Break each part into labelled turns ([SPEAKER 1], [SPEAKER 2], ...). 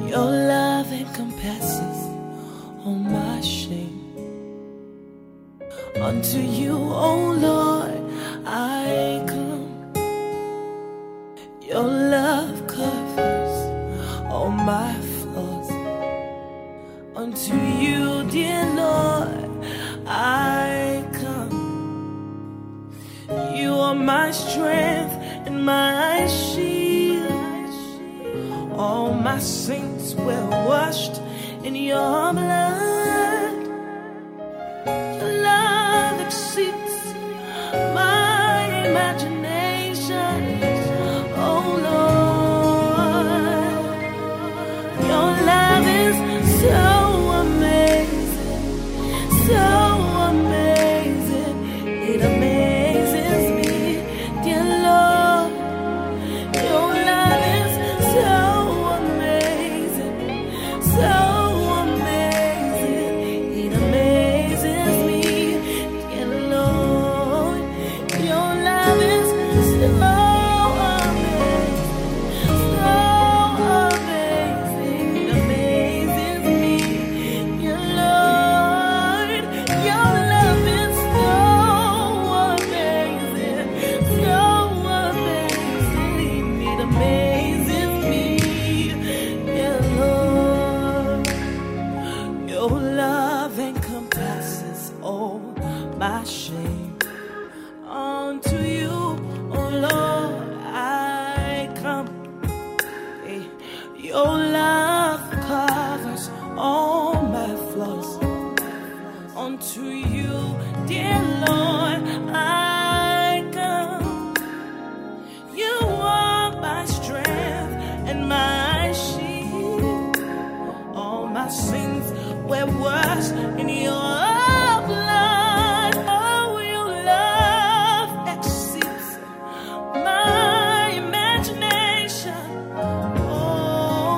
[SPEAKER 1] Your love encompasses all my shame. Unto you, O Lord, I come. Your love covers all my flaws. Unto you, dear Lord, I come. You are my strength and my shield. All my sins were washed in your blood. Your love exceeds my imagination. Oh Lord, your love is so amazing, so amazing. It amazes me, dear Lord. Your love is so amazing, so amazing. It amazes me, dear Lord. Your love is so amazing, so amazing. It amazes me, dear Lord. Your love is so amazing, so amazing. It amazes me, dear Lord. Your love encompasses all my shame. Unto you, oh Lord, I come. Hey, your love covers all my flaws. Unto you, dear Lord, I come. You are my strength and my shield. All my sins were washed in your blood. Oh, your love exceeds my imagination. Oh,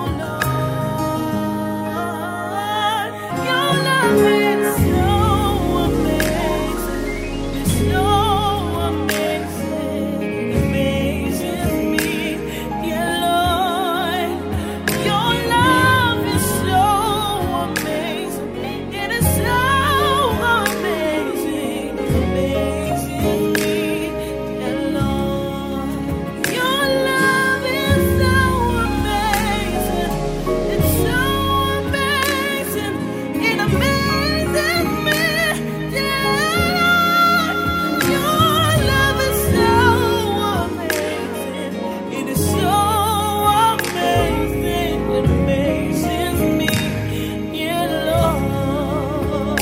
[SPEAKER 1] Lord, your love is so amazing. It's so amazing. It amazes me, dear Lord. Your love is so amazing. It is so amazing. It amazes me, dear Lord. Your love is so amazing. It's so amazing. It amazes me, dear Lord. Your love is so amazing. It is so amazing. It amazes me, dear Lord.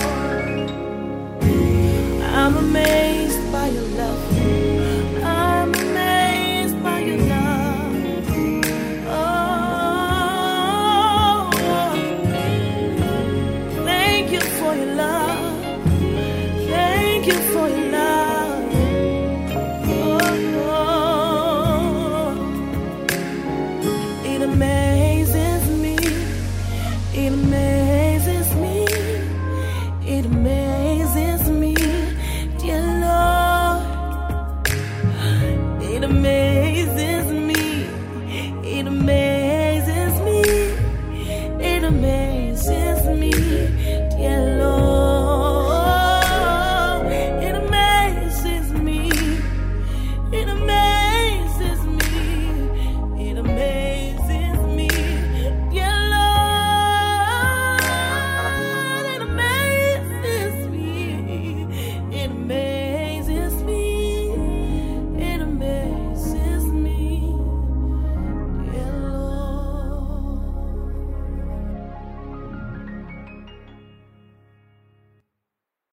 [SPEAKER 1] I'm amazed by your love. I'm amazed by your love. Oh, thank you for your love. Thank you for your love. Oh, it amazes me. It amazes